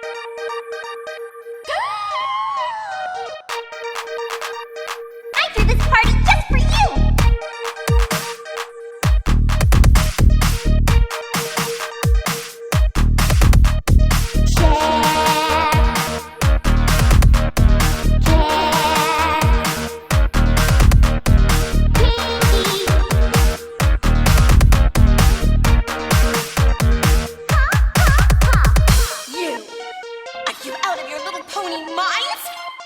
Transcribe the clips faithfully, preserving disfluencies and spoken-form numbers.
I threw this party just for you! You out of your little pony minds?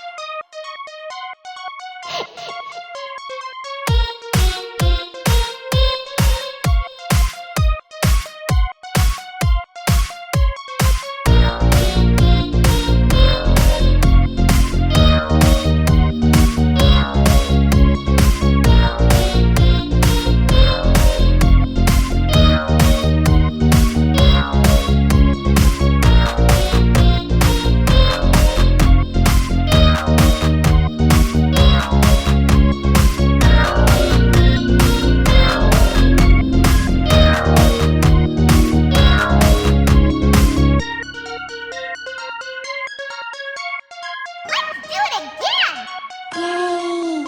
Let's do it again! Yay!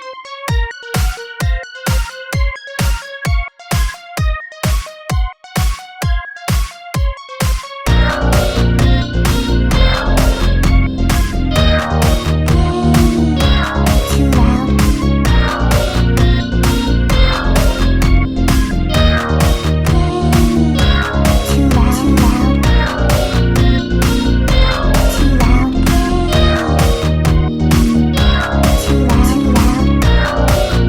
Too loud. Too loud. Too loud. Too loud. Too loud.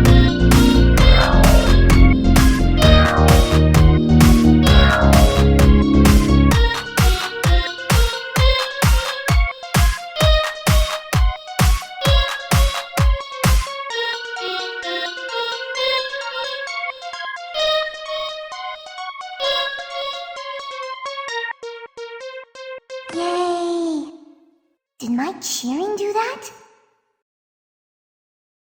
Yay! Did my cheering do that?